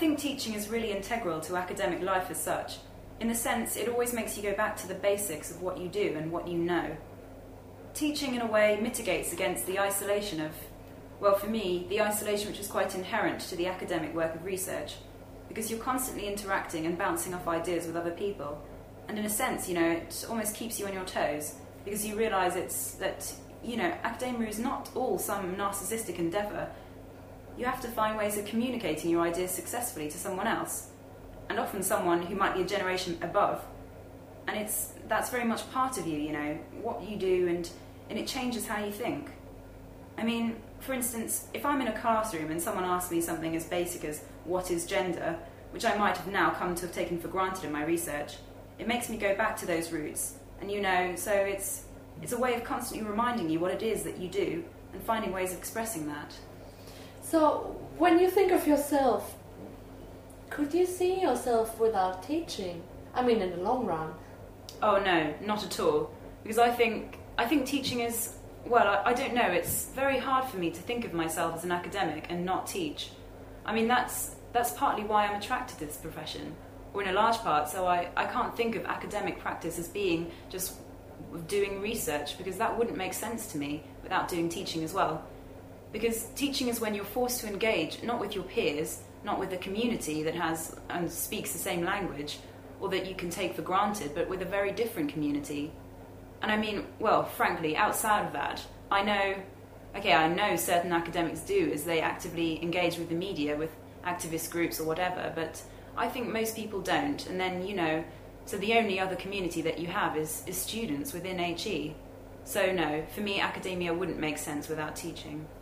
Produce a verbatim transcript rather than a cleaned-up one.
think teaching is really integral to academic life as such. In a sense, it always makes you go back to the basics of what you do and what you know. Teaching, in a way, mitigates against the isolation of, well, for me, the isolation which is quite inherent to the academic work of research, because you're constantly interacting and bouncing off ideas with other people. And in a sense, you know, it almost keeps you on your toes, because you realise it's that, you know, academia is not all some narcissistic endeavour. You have to find ways of communicating your ideas successfully to someone else, and often someone who might be a generation above. And it's that's very much part of you, you know, what you do, and, and it changes how you think. I mean, for instance, if I'm in a classroom and someone asks me something as basic as what is gender, which I might have now come to have taken for granted in my research, it makes me go back to those roots. And you know, so it's it's a way of constantly reminding you what it is that you do and finding ways of expressing that. So, when you think of yourself, could you see yourself without teaching? I mean, in the long run. Oh no, not at all. Because I think I think teaching is, well, I, I don't know, it's very hard for me to think of myself as an academic and not teach. I mean, that's that's partly why I'm attracted to this profession, or in a large part, so I, I can't think of academic practice as being just doing research, because that wouldn't make sense to me without doing teaching as well. Because teaching is when you're forced to engage, not with your peers, not with a community that has and speaks the same language, or that you can take for granted, but with a very different community. And I mean, well, frankly, outside of that, I know, okay, I know certain academics do, as they actively engage with the media, with activist groups or whatever, but I think most people don't. And then, you know, so the only other community that you have is, is students within H E. So no, for me, academia wouldn't make sense without teaching.